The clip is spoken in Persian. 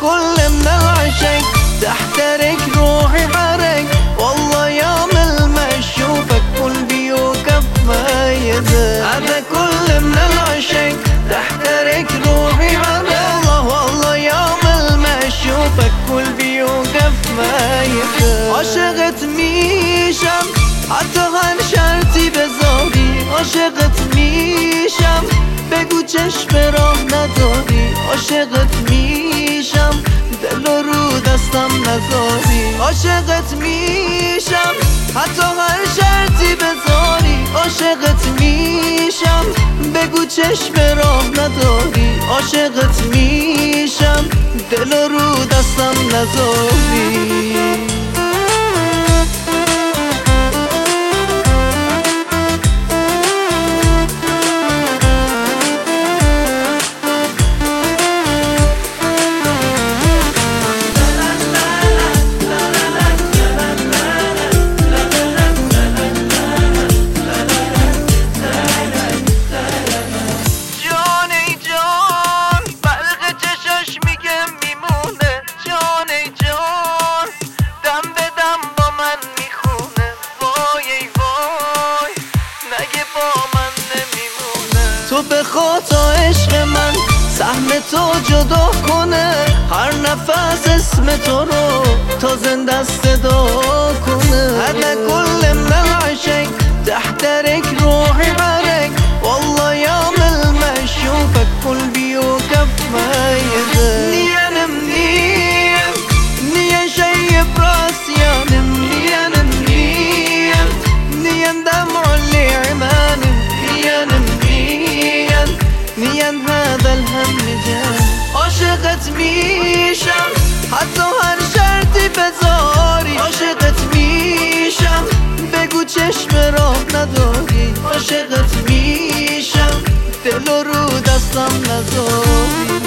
كل من العشق تحترق روحي حرق، والله يوم ما اشوفك قلبي يوقف ما يدق. انا كل من العشق تحترق روحي حرق، والله يوم ما اشوفك قلبي يوقف ما يدق. عاشقت میشم حتی هر شرطی بذاری، عاشقت میشم بگو چشم راه نداری، عاشقت میشم دل رو دستم نذاری، عاشقت میشم حتی هر شرطی بذاری، عاشقت میشم بگو چشم راه نداری، عاشقت میشم دل رو دستم نذاری. تو به خاطر عشق من سهم تو جدا کنه، هر نفس اسم تو رو تا زنده صدا کنه. انا كل من العشق تحترق روحي حرق، والله يوم ما اشوفك قلبي يوقف ما يدق. نيان شايف راسي انم نيان دمع اللي عمانم نيان هذا الهم جان. عاشقت میشم حتی هر شرطی بذاری، عاشقت میشم بگو چشم راه نداری، عاشقت میشم دل رو دستم نذاری.